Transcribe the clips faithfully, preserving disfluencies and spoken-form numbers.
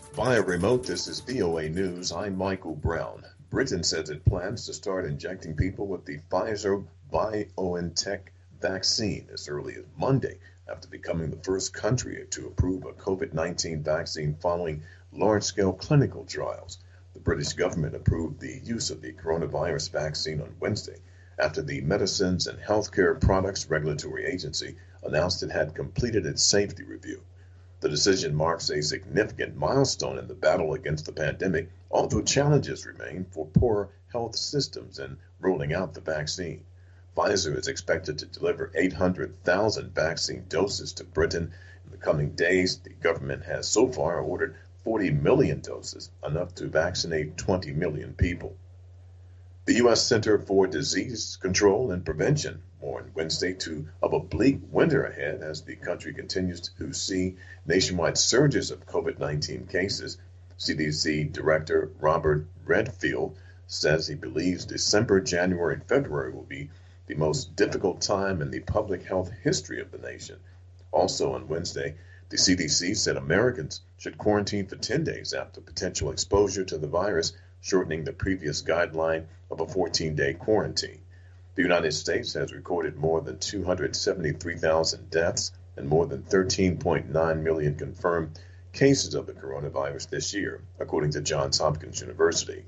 Via remote, this is V O A News. I'm Michael Brown. Britain says it plans to start injecting people with the Pfizer BioNTech vaccine as early as Monday, after becoming the first country to approve a COVID nineteen vaccine following large-scale clinical trials. The British government approved the use of the coronavirus vaccine on Wednesday, after the Medicines and Healthcare Products Regulatory Agency announced it had completed its safety review. The decision marks a significant milestone in the battle against the pandemic, although challenges remain for poor health systems in rolling out the vaccine. Pfizer is expected to deliver eight hundred thousand vaccine doses to Britain in the coming days. The government has so far ordered forty million doses, enough to vaccinate twenty million people. The U S Center for Disease Control and Prevention warned Wednesday to, of a bleak winter ahead as the country continues to see nationwide surges of COVID nineteen cases. C D C Director Robert Redfield says he believes December, January, and February will be the most difficult time in the public health history of the nation. Also on Wednesday, the C D C said Americans should quarantine for ten days after potential exposure to the virus, shortening the previous guideline of a fourteen-day quarantine. The United States has recorded more than two hundred seventy-three thousand deaths and more than thirteen point nine million confirmed cases of the coronavirus this year, according to Johns Hopkins University.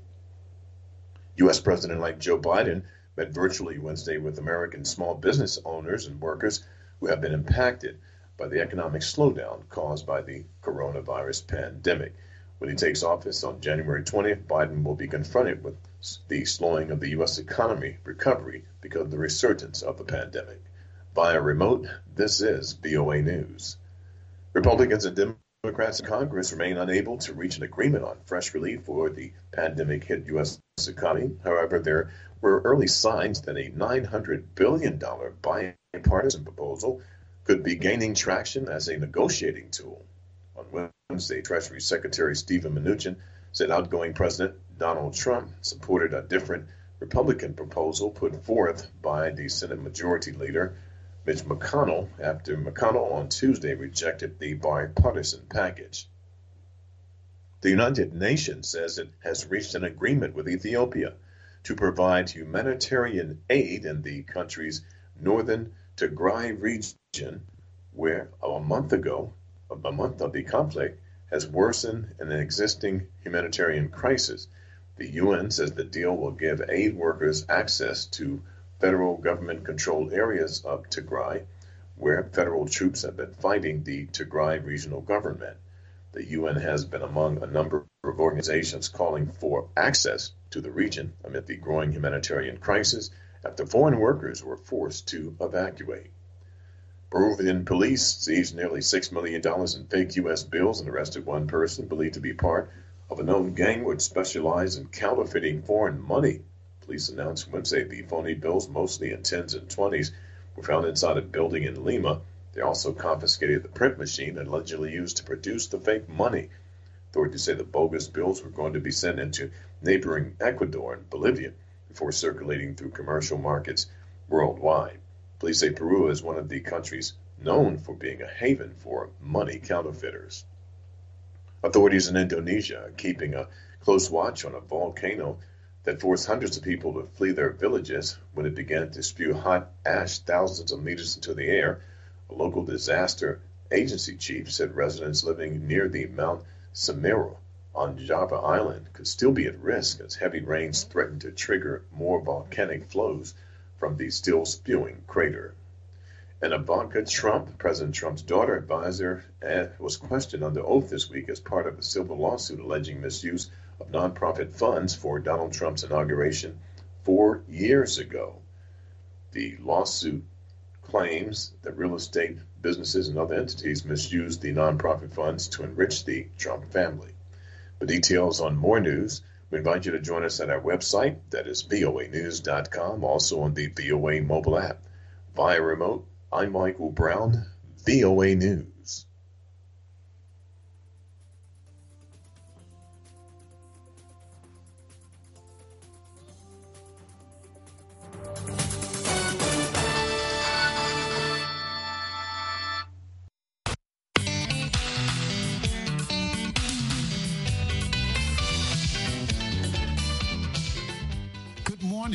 U S President-elect Joe Biden met virtually Wednesday with American small business owners and workers who have been impacted by the economic slowdown caused by the coronavirus pandemic. When he takes office on January twentieth, Biden will be confronted with the slowing of the U S economy recovery because of the resurgence of the pandemic. Via remote, this is V O A News. Republicans and Democrats in Congress remain unable to reach an agreement on fresh relief for the pandemic-hit U S economy. However, there were early signs that a nine hundred billion dollars bipartisan proposal could be gaining traction as a negotiating tool. On Wednesday, Treasury Secretary Steven Mnuchin said outgoing President Donald Trump supported a different Republican proposal put forth by the Senate Majority Leader Mitch McConnell after McConnell on Tuesday rejected the bipartisan package. The United Nations says it has reached an agreement with Ethiopia to provide humanitarian aid in the country's northern Tigray region, where a month ago, a month of the conflict has worsened an existing humanitarian crisis. The U N says the deal will give aid workers access to federal government-controlled areas of Tigray, where federal troops have been fighting the Tigray regional government. The U N has been among a number of organizations calling for access to the region amid the growing humanitarian crisis after foreign workers were forced to evacuate. Peruvian police seized nearly six million dollars in fake U S bills and arrested one person believed to be part of a known gang which specialized in counterfeiting foreign money. Police announced Wednesday the phony bills, mostly in tens and twenties, were found inside a building in Lima. They also confiscated the print machine allegedly used to produce the fake money. Authorities say the bogus bills were going to be sent into neighboring Ecuador and Bolivia before circulating through commercial markets worldwide. Police say Peru is one of the countries known for being a haven for money counterfeiters. Authorities in Indonesia are keeping a close watch on a volcano that forced hundreds of people to flee their villages when it began to spew hot ash thousands of meters into the air. A local disaster agency chief said residents living near the Mount Semeru on Java Island could still be at risk as heavy rains threaten to trigger more volcanic flows from the still spewing crater. And Ivanka Trump, President Trump's daughter advisor, was questioned under oath this week as part of a civil lawsuit alleging misuse of nonprofit funds for Donald Trump's inauguration four years ago. The lawsuit claims that real estate businesses and other entities misused the nonprofit funds to enrich the Trump family. For details on more news, we invite you to join us at our website, that is V O A news dot com, also on the V O A mobile app. Via remote, I'm Michael Brown, V O A News.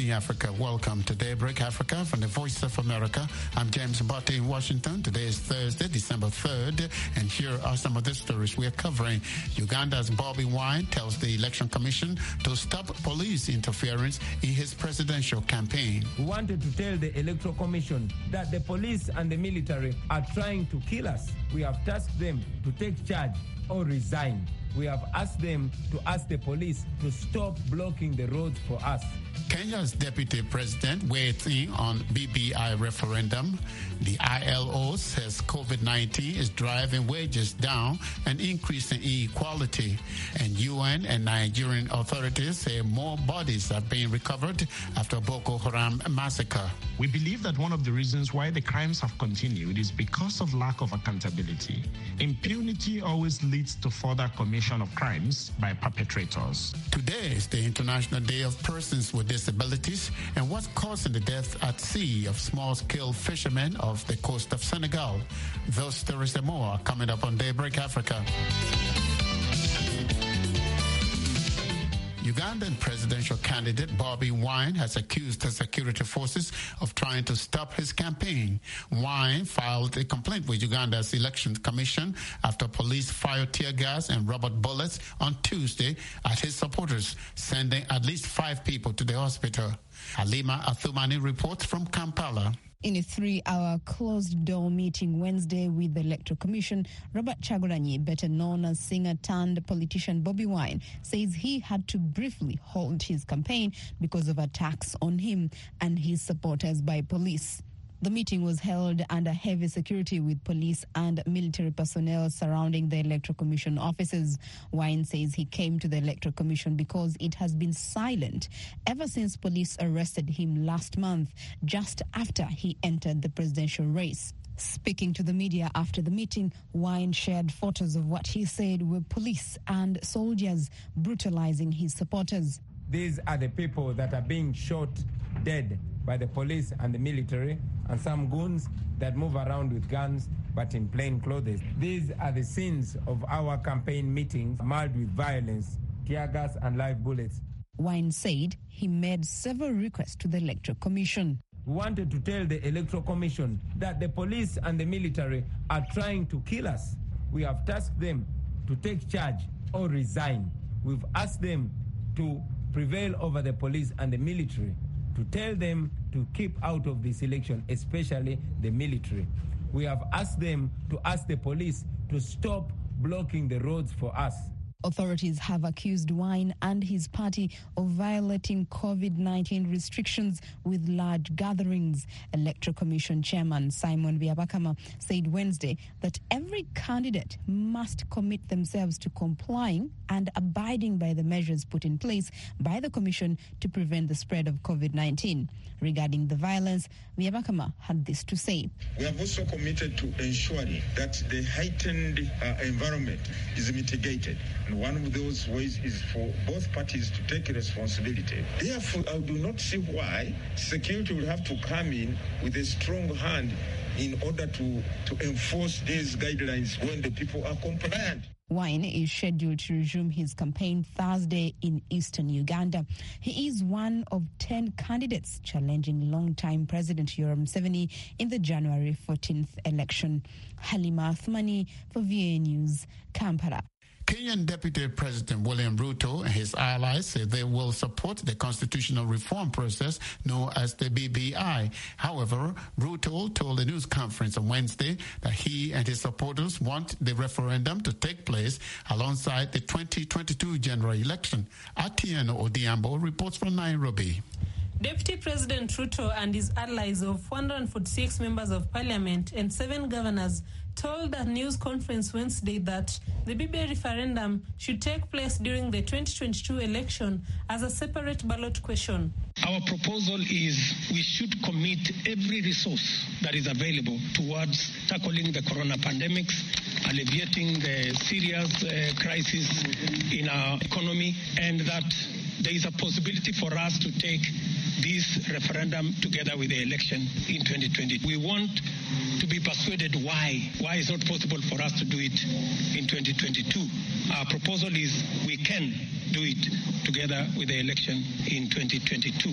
evening, Africa. Welcome to Daybreak Africa from the Voice of America. I'm James Mbote in Washington. Today is Thursday, December third, and here are some of the stories we are covering. Uganda's Bobi Wine tells the Election Commission to stop police interference in his presidential campaign. We wanted to tell the Electoral Commission that the police and the military are trying to kill us. We have tasked them to take charge or resign. We have asked them to ask the police to stop blocking the roads for us. Kenya's deputy president weighed in on B B I referendum. The I L O says COVID nineteen is driving wages down and increasing inequality. And U N and Nigerian authorities say more bodies are being recovered after Boko Haram massacre. We believe that one of the reasons why the crimes have continued is because of lack of accountability. Impunity always leads to further commission of crimes by perpetrators. Today is the International Day of Persons with Disabilities, and what's causing the death at sea of small-scale fishermen off the coast of Senegal. Those stories and more are coming up on Daybreak Africa. Ugandan presidential candidate Bobi Wine has accused the security forces of trying to stop his campaign. Wine filed a complaint with Uganda's Election Commission after police fired tear gas and rubber bullets on Tuesday at his supporters, sending at least five people to the hospital. Halima Athumani reports from Kampala. In a three-hour closed-door meeting Wednesday with the Electoral Commission, Robert Chagulanyi, better known as singer-turned-politician Bobi Wine, says he had to briefly halt his campaign because of attacks on him and his supporters by police. The meeting was held under heavy security with police and military personnel surrounding the Electoral Commission offices. Wine says he came to the Electoral Commission because it has been silent ever since police arrested him last month, just after he entered the presidential race. Speaking to the media after the meeting, Wine shared photos of what he said were police and soldiers brutalizing his supporters. These are the people that are being shot dead by the police and the military, and some goons that move around with guns but in plain clothes. These are the scenes of our campaign meetings, marred with violence, tear gas and live bullets. Wine said he made several requests to the Electoral Commission. We wanted to tell the Electoral Commission that the police and the military are trying to kill us. We have tasked them to take charge or resign. We've asked them to prevail over the police and the military, to tell them to keep out of this election, especially the military. We have asked them to ask the police to stop blocking the roads for us. Authorities have accused Wine and his party of violating COVID nineteen restrictions with large gatherings. Electoral Commission Chairman Simon Byabakama said Wednesday that every candidate must commit themselves to complying and abiding by the measures put in place by the Commission to prevent the spread of COVID nineteen. Regarding the violence, Byabakama had this to say. We have also committed to ensuring that the heightened uh, environment is mitigated. And one of those ways is for both parties to take responsibility. Therefore, I do not see why security will have to come in with a strong hand in order to, to enforce these guidelines when the people are compliant. Wine is scheduled to resume his campaign Thursday in eastern Uganda. He is one of ten candidates challenging longtime President Yoweri Museveni in the January fourteenth election. Halima Athumani for V A News, Kampala. Kenyan Deputy President William Ruto and his allies say they will support the constitutional reform process known as the B B I. However, Ruto told a news conference on Wednesday that he and his supporters want the referendum to take place alongside the twenty twenty-two general election. Atieno Odiambo reports from Nairobi. Deputy President Ruto and his allies of one hundred forty-six members of parliament and seven governors told a news conference Wednesday that the B B I referendum should take place during the twenty twenty-two election as a separate ballot question. Our proposal is we should commit every resource that is available towards tackling the corona pandemic, alleviating the serious uh, crisis in our economy, and that there is a possibility for us to take this referendum together with the election in twenty twenty. We want to be persuaded why. Why is it not possible for us to do it in twenty twenty-two? Our proposal is we can do it together with the election in twenty twenty-two.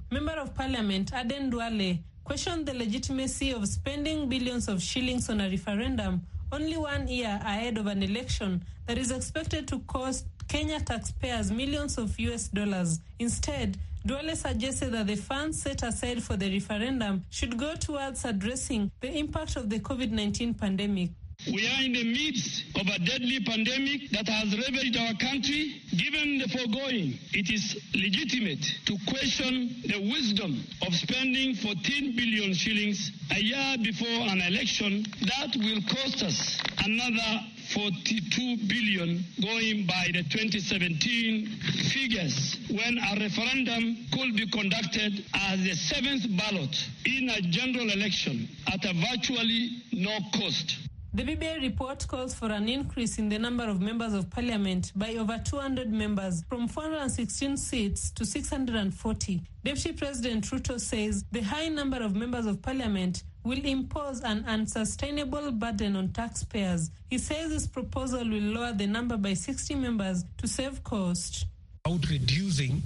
Member of Parliament Aden Duale questioned the legitimacy of spending billions of shillings on a referendum only one year ahead of an election that is expected to cost Kenya taxpayers millions of U S dollars. Instead, Duale suggested that the funds set aside for the referendum should go towards addressing the impact of the COVID nineteen pandemic. We are in the midst of a deadly pandemic that has ravaged our country. Given the foregoing, it is legitimate to question the wisdom of spending fourteen billion shillings a year before an election that will cost us another forty-two billion going by the twenty seventeen figures, when a referendum could be conducted as the seventh ballot in a general election at a virtually no cost. The B B I report calls for an increase in the number of members of parliament by over two hundred members, from four hundred sixteen seats to six hundred forty. Deputy President Ruto says the high number of members of parliament will impose an unsustainable burden on taxpayers. He says his proposal will lower the number by sixty members to save cost. Out reducing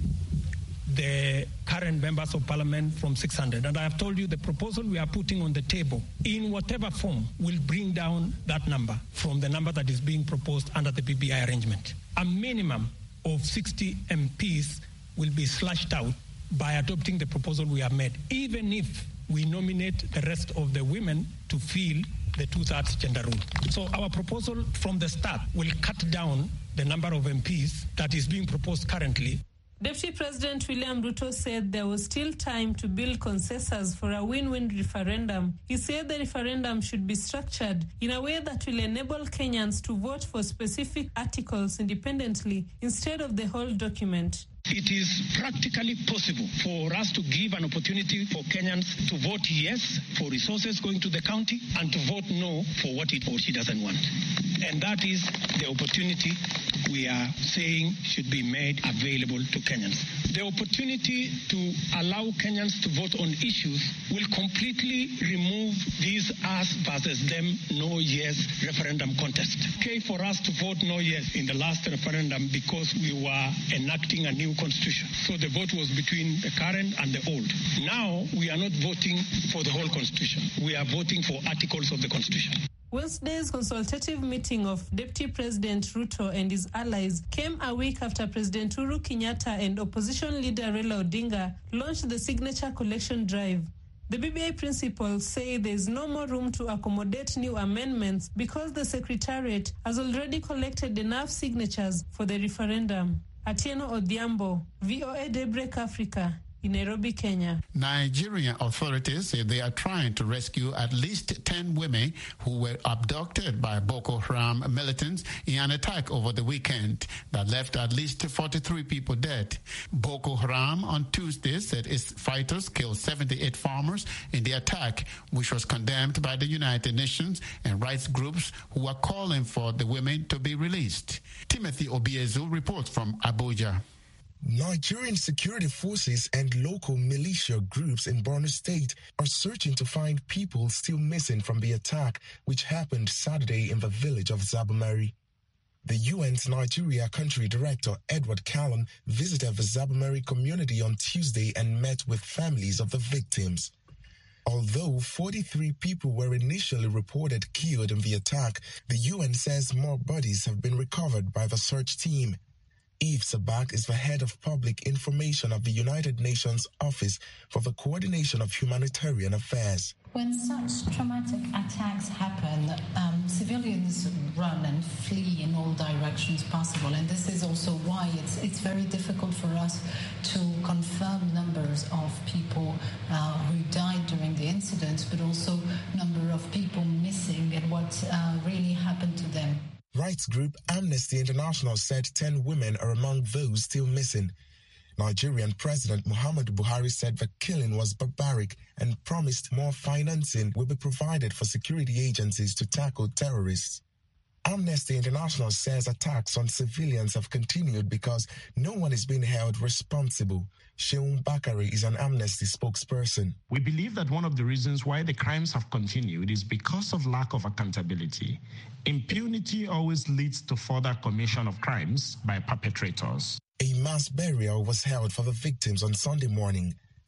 the current members of parliament from six hundred. And I have told you the proposal we are putting on the table, in whatever form, will bring down that number from the number that is being proposed under the B B I arrangement. A minimum of sixty M Ps will be slashed out by adopting the proposal we have made, even if we nominate the rest of the women to fill the two-thirds gender rule. So our proposal from the start will cut down the number of M Ps that is being proposed currently. Deputy President William Ruto said there was still time to build consensus for a win-win referendum. He said the referendum should be structured in a way that will enable Kenyans to vote for specific articles independently instead of the whole document. It is practically possible for us to give an opportunity for Kenyans to vote yes for resources going to the county and to vote no for what it or she doesn't want. And that is the opportunity we are saying should be made available to Kenyans. The opportunity to allow Kenyans to vote on issues will completely remove this us versus them no yes referendum contest. Okay for us to vote no yes in the last referendum because we were enacting a new constitution. So the vote was between the current and the old. Now we are not voting for the whole constitution. We are voting for articles of the constitution. Wednesday's consultative meeting of Deputy President Ruto and his allies came a week after President Uhuru Kenyatta and opposition leader Raila Odinga launched the signature collection drive. The B B I principals say there is no more room to accommodate new amendments because the Secretariat has already collected enough signatures for the referendum. Atieno Odhiambo, V O A Daybreak Africa, in Nairobi, Kenya. Nigerian authorities say they are trying to rescue at least ten women who were abducted by Boko Haram militants in an attack over the weekend that left at least forty-three people dead. Boko Haram on Tuesday said its fighters killed seventy-eight farmers in the attack, which was condemned by the United Nations and rights groups who are calling for the women to be released. Timothy Obiezu reports from Abuja. Nigerian security forces and local militia groups in Borno State are searching to find people still missing from the attack which happened Saturday in the village of Zabamari. The U N's Nigeria Country Director Edward Callum visited the Zabamari community on Tuesday and met with families of the victims. Although forty-three people were initially reported killed in the attack, the U N says more bodies have been recovered by the search team. Eve Sabak is the head of public information of the United Nations Office for the Coordination of Humanitarian Affairs. When such traumatic attacks happen, um, civilians run and flee in all directions possible. And this is also why it's, it's very difficult for us to confirm numbers of people uh, who died during the incident, but also number of people missing and what uh, really happened to them. Rights group Amnesty International said ten women are among those still missing. Nigerian President Muhammadu Buhari said the killing was barbaric and promised more financing will be provided for security agencies to tackle terrorists. Amnesty International says attacks on civilians have continued because no one is being held responsible. Sheun Bakari is an Amnesty spokesperson. We believe that one of the reasons why the crimes have continued is because of lack of accountability. Impunity always leads to further commission of crimes by perpetrators. A mass burial was held for the victims on Sunday morning.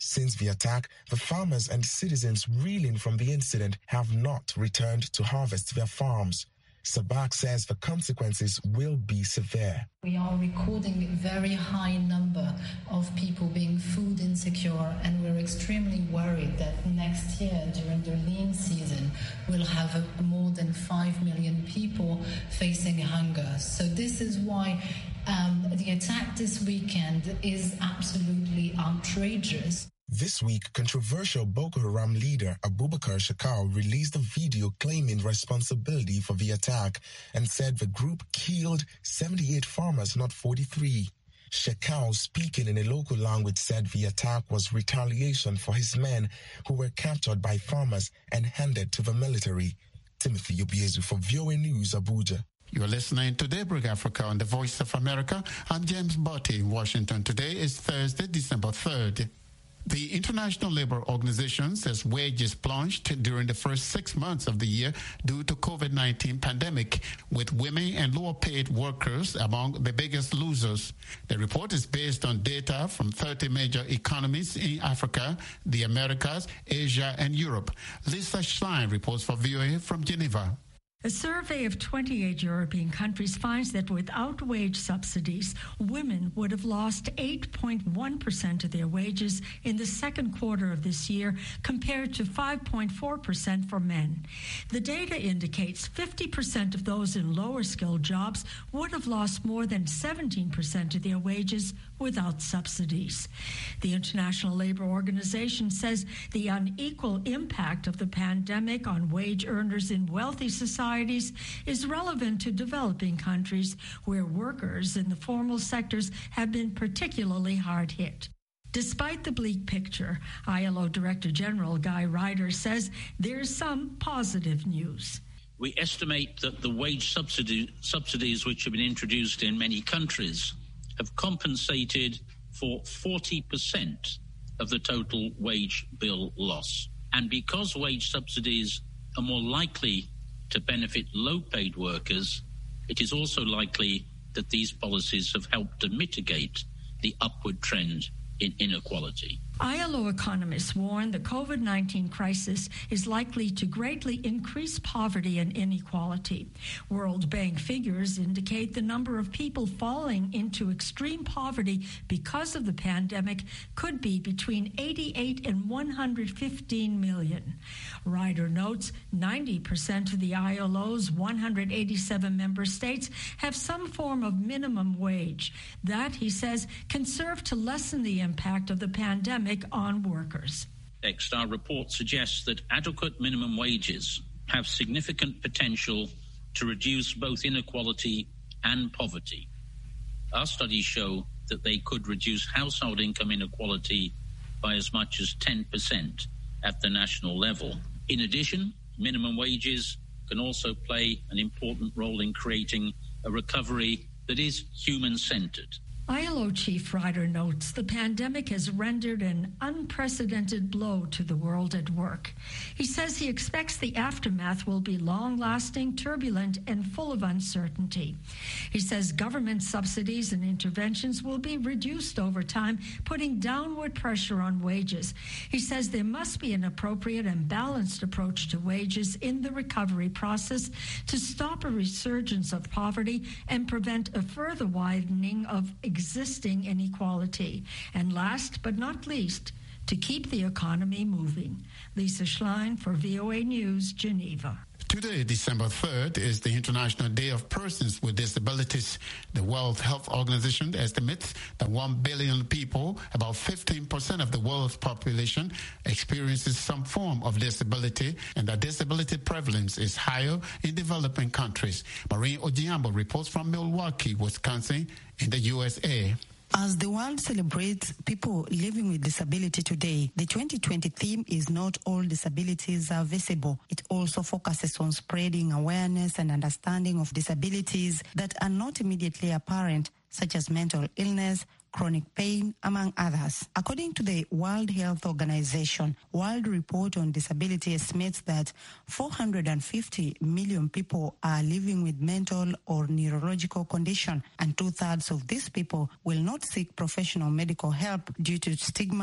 Since the attack, the farmers and citizens reeling from the incident have not returned to harvest their farms. Sabak says the consequences will be severe. We are recording a very high number of people being food insecure, and we're extremely worried that next year, during the lean season, we'll have a, more than five million people facing hunger. So this is why um, the attack this weekend is absolutely outrageous. This week, controversial Boko Haram leader Abubakar Shekau released a video claiming responsibility for the attack and said the group killed seventy-eight farmers, not forty-three. Shekau, speaking in a local language, said the attack was retaliation for his men who were captured by farmers and handed to the military. Timothy Obiezu for V O A News, Abuja. You're listening to Daybreak Africa on the Voice of America. I'm James Botti in Washington. Today is Thursday, December third. The International Labour Organization says wages plunged during the first six months of the year due to COVID nineteen pandemic, with women and lower-paid workers among the biggest losers. The report is based on data from thirty major economies in Africa, the Americas, Asia, and Europe. Lisa Schlein reports for V O A from Geneva. A survey of twenty-eight European countries finds that without wage subsidies, women would have lost eight point one percent of their wages in the second quarter of this year, compared to five point four percent for men. The data indicates fifty percent of those in lower-skilled jobs would have lost more than seventeen percent of their wages without subsidies. The International Labour Organization says the unequal impact of the pandemic on wage earners in wealthy societies is relevant to developing countries where workers in the formal sectors have been particularly hard hit. Despite the bleak picture, I L O Director General Guy Ryder says there's some positive news. We estimate that the wage subsidy, subsidies which have been introduced in many countries have compensated for forty percent of the total wage bill loss. And because wage subsidies are more likely to benefit low-paid workers, it is also likely that these policies have helped to mitigate the upward trend in inequality. I L O economists warn the COVID nineteen crisis is likely to greatly increase poverty and inequality. World Bank figures indicate the number of people falling into extreme poverty because of the pandemic could be between eighty-eight and one hundred fifteen million. Ryder notes ninety percent of the I L O's one hundred eighty-seven member states have some form of minimum wage. That, he says, can serve to lessen the impact of the pandemic on workers. Next, our report suggests that adequate minimum wages have significant potential to reduce both inequality and poverty. Our studies show that they could reduce household income inequality by as much as ten percent at the national level. In addition, minimum wages can also play an important role in creating a recovery that is human-centered. I L O Chief Ryder notes the pandemic has rendered an unprecedented blow to the world at work. He says he expects the aftermath will be long-lasting, turbulent, and full of uncertainty. He says government subsidies and interventions will be reduced over time, putting downward pressure on wages. He says there must be an appropriate and balanced approach to wages in the recovery process to stop a resurgence of poverty and prevent a further widening of existing inequality. And last but not least, to keep the economy moving. Lisa Schlein for V O A News, Geneva. Today, December third, is the International Day of Persons with Disabilities. The World Health Organization estimates that one billion people, about fifteen percent of the world's population, experiences some form of disability, and that disability prevalence is higher in developing countries. Maureen Ojiambo reports from Milwaukee, Wisconsin, in the U S A. As the world celebrates people living with disability today, the twenty twenty theme is Not All Disabilities Are Visible. It also focuses on spreading awareness and understanding of disabilities that are not immediately apparent, such as mental illness, chronic pain, among others. According to the World Health Organization, World Report on Disability estimates that four hundred fifty million people are living with mental or neurological condition, and two-thirds of these people will not seek professional medical help due to stigma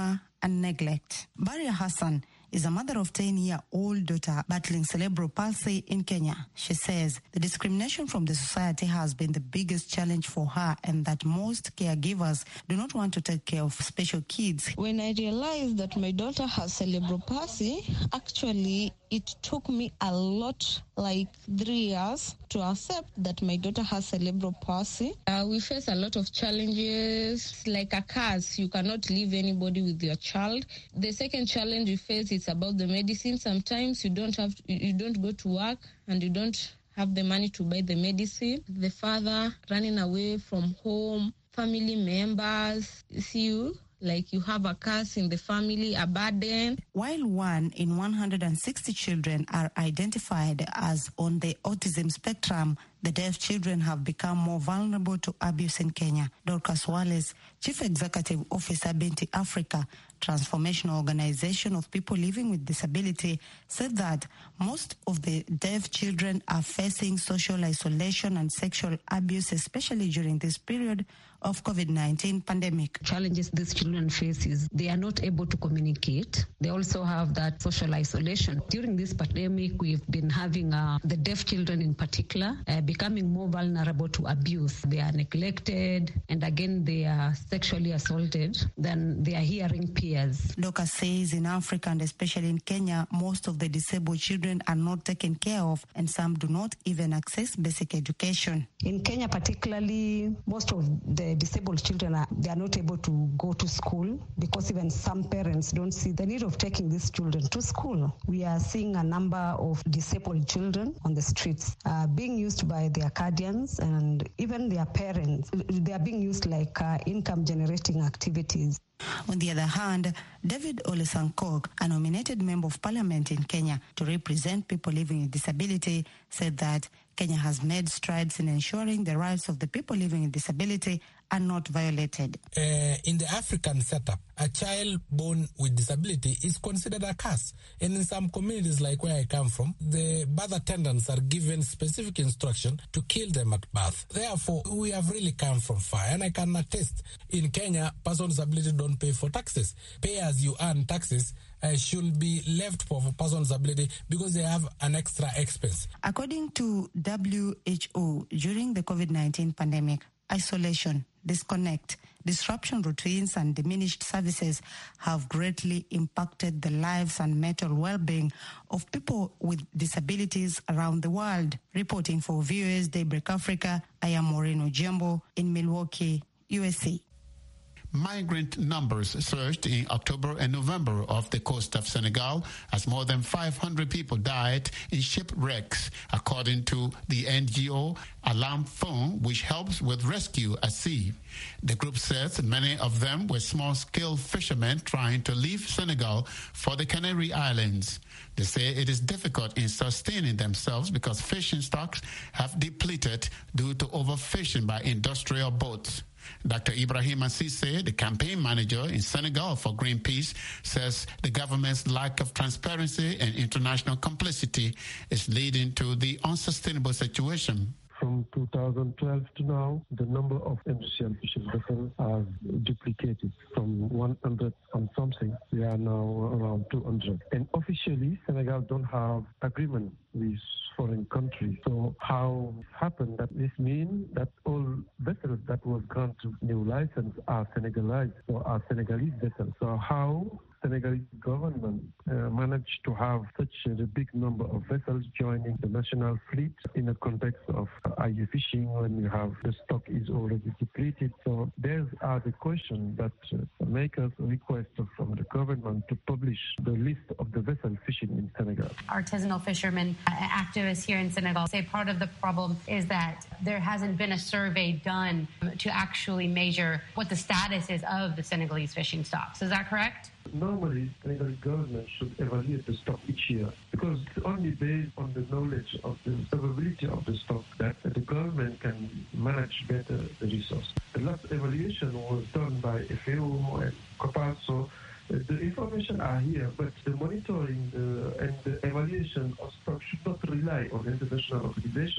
and neglect. Baria Hassan is a mother of ten-year-old daughter battling cerebral palsy in Kenya. She says the discrimination from the society has been the biggest challenge for her and that most caregivers do not want to take care of special kids. When I realized that my daughter has cerebral palsy, actually it took me a lot, like three years, to accept that my daughter has cerebral palsy. Uh, we face a lot of challenges, like a curse. You cannot leave anybody with your child. The second challenge we face is about the medicine. Sometimes you don't have, you don't go to work and you don't have the money to buy the medicine. The father running away from home, family members see you like you have a curse in the family, a burden. While one in one hundred sixty children are identified as on the autism spectrum, the deaf children have become more vulnerable to abuse in Kenya. Dorcas Wallace, Chief Executive Officer, Binti Africa, transformational organization of people living with disability, said that most of the deaf children are facing social isolation and sexual abuse, especially during this period of COVID nineteen pandemic. Challenges these children face is they are not able to communicate. They also have that social isolation. During this pandemic, we've been having uh, the deaf children in particular uh, becoming more vulnerable to abuse. They are neglected, and again, they are sexually assaulted. Then they are hearing peers. Doka says in Africa and especially in Kenya, most of the disabled children are not taken care of, and some do not even access basic education. In Kenya particularly, most of the disabled children, are, they are not able to go to school because even some parents don't see the need of taking these children to school. We are seeing a number of disabled children on the streets uh, being used by their guardians and even their parents. They are being used like uh, income generating activities. On the other hand, David Ole Sankok, a nominated member of parliament in Kenya to represent people living with disability, said that Kenya has made strides in ensuring the rights of the people living with disability are not violated. Uh, in the African setup, a child born with disability is considered a curse. And in some communities like where I come from, the birth attendants are given specific instruction to kill them at birth. Therefore, we have really come from far. And I can attest, in Kenya, persons with disability don't pay for taxes. Pay as you earn taxes uh, should be left for, for persons with disability because they have an extra expense. According to W H O, during the COVID nineteen pandemic, isolation, disconnect, disruption routines and diminished services have greatly impacted the lives and mental well-being of people with disabilities around the world. Reporting for V O A's Daybreak Africa, I am Maureen Ojembo in Milwaukee, U S A. Migrant numbers surged in October and November off the coast of Senegal as more than five hundred people died in shipwrecks, according to the N G O Alarm Phone, which helps with rescue at sea. The group says many of them were small-scale fishermen trying to leave Senegal for the Canary Islands. They say it is difficult in sustaining themselves because fishing stocks have depleted due to overfishing by industrial boats. Doctor Ibrahim Assise, the campaign manager in Senegal for Greenpeace, says the government's lack of transparency and international complicity is leading to the unsustainable situation. From two thousand twelve to now, the number of industrial fishing vessels have duplicated from one hundred and something. We are now around two hundred. And officially, Senegal don't have agreement with foreign countries. So how it happened that this means that all vessels that was granted new license are Senegalese or are Senegalese vessels. So how Senegalese government uh, managed to have such a big number of vessels joining the national fleet in the context of uh, I U fishing when you have the stock is already depleted. So there are the questions that uh, make us request from the government to publish the list of the vessels fishing in Senegal. Artisanal fishermen, uh, activists here in Senegal say part of the problem is that there hasn't been a survey done to actually measure what the status is of the Senegalese fishing stocks. Is that correct? Normally, the Senegalese government should evaluate the stock each year because it's only based on the knowledge of the survivability of the stock that the government can manage better the resource. The last evaluation was done by F A O and COPAS, so the information are here, but the monitoring the, and the evaluation of stock should not rely on international organizations.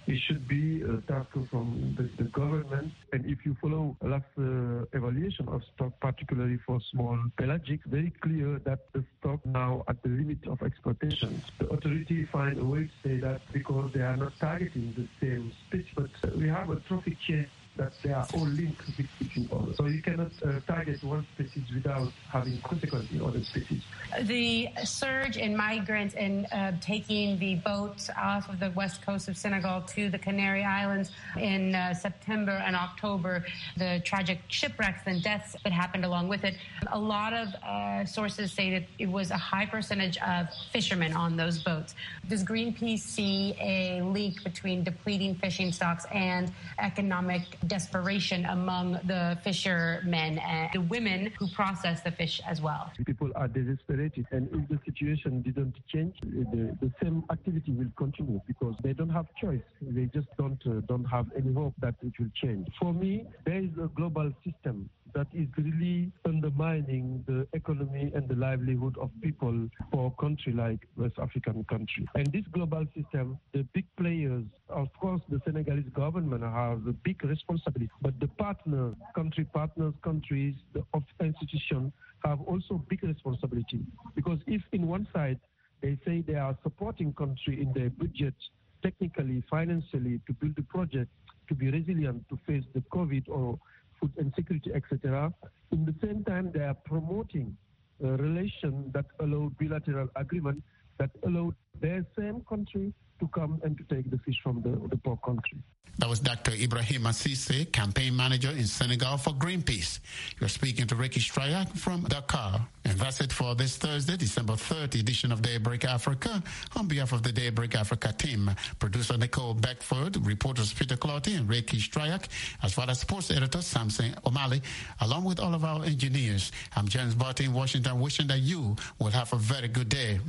It should be a task from the, the government. And if you follow last uh, evaluation of stock, particularly for small pelagic, very clear that the stock now at the limit of exploitation. The authority find a way to say that because they are not targeting the same species, but we have a trophic chain that they are all linked with each other. So you cannot uh, target one species without having consequences in other species. The surge in migrants and uh, taking the boats off of the west coast of Senegal to the Canary Islands in uh, September and October, the tragic shipwrecks and deaths that happened along with it. A lot of uh, sources say that it was a high percentage of fishermen on those boats. Does Greenpeace see a link between depleting fishing stocks and economic desperation among the fishermen and the women who process the fish as well? People are desperate, and if the situation didn't change, the, the same activity will continue because they don't have choice. They just don't uh, don't have any hope that it will change. For me, there is a global system that is really undermining the economy and the livelihood of people for a country like West African country. And this global system, the big players, of course, the Senegalese government have a big responsibility, but the partners, country partners, countries, the institutions have also big responsibility. Because if in one side they say they are supporting country in their budget, technically, financially, to build the project, to be resilient, to face the COVID or food insecurity, et cetera. In the same time, they are promoting a relation that allow bilateral agreement that allow their same country to come and to take the fish from the, the poor country. That was Doctor Ibrahim Assise, campaign manager in Senegal for Greenpeace. You're speaking to Ricky Strayak from Dakar. And that's it for this Thursday, December thirtieth edition of Daybreak Africa. On behalf of the Daybreak Africa team, producer Nicole Beckford, reporters Peter Clotty and Ricky Strayak, as well as sports editor Samson O'Malley, along with all of our engineers. I'm James Barty in Washington, wishing that you will have a very good day.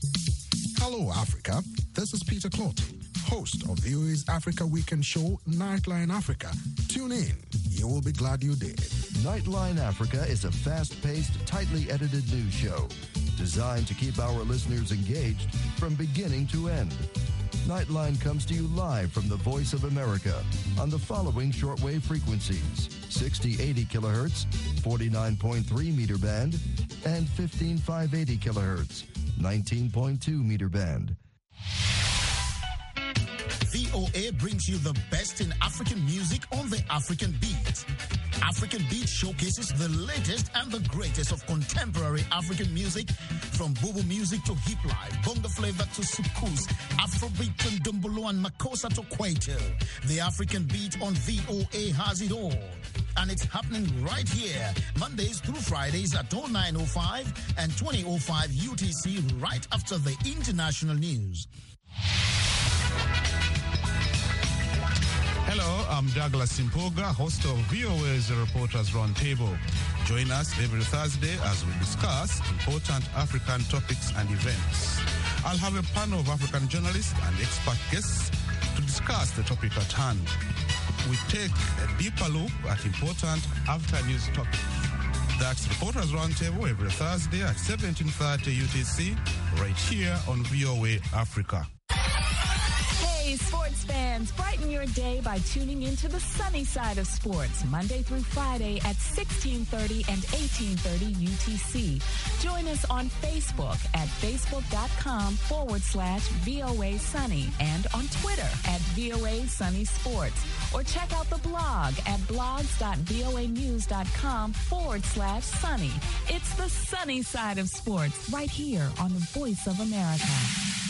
Hello, Africa. This is Peter Clotty, host of V O A's Africa Weekend show, Nightline Africa. Tune in. You will be glad you did. Nightline Africa is a fast-paced, tightly edited news show designed to keep our listeners engaged from beginning to end. Nightline comes to you live from the Voice of America on the following shortwave frequencies: sixty eighty kilohertz, forty-nine point three meter band, and fifteen five eighty kilohertz, nineteen point two meter band. V O A brings you the best in African music on the African Beat. African Beat showcases the latest and the greatest of contemporary African music, from Bobo music to hip life, bongo flavor to soukous, Afrobeat and Dumbolo and Makossa to Kwaito. The African Beat on V O A has it all. And it's happening right here, Mondays through Fridays at oh nine oh five and twenty oh five U T C, right after the international news. Hello, I'm Douglas Simpoga, host of V O A's Reporters Roundtable. Join us every Thursday as we discuss important African topics and events. I'll have a panel of African journalists and expert guests to discuss the topic at hand. We take a deeper look at important after-news topics. That's Reporters Roundtable every Thursday at seventeen thirty U T C, right here on V O A Africa. Hey, sports fans, brighten your day by tuning into the sunny side of sports, Monday through Friday at sixteen thirty and eighteen thirty U T C. Join us on Facebook at facebook.com forward slash VOA Sunny and on Twitter at VOA Sunny Sports. Or check out the blog at blogs.voanews.com forward slash sunny. It's the sunny side of sports right here on the Voice of America.